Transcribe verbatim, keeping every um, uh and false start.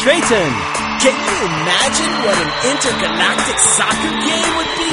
Trayton. Can you imagine what an intergalactic soccer game would be?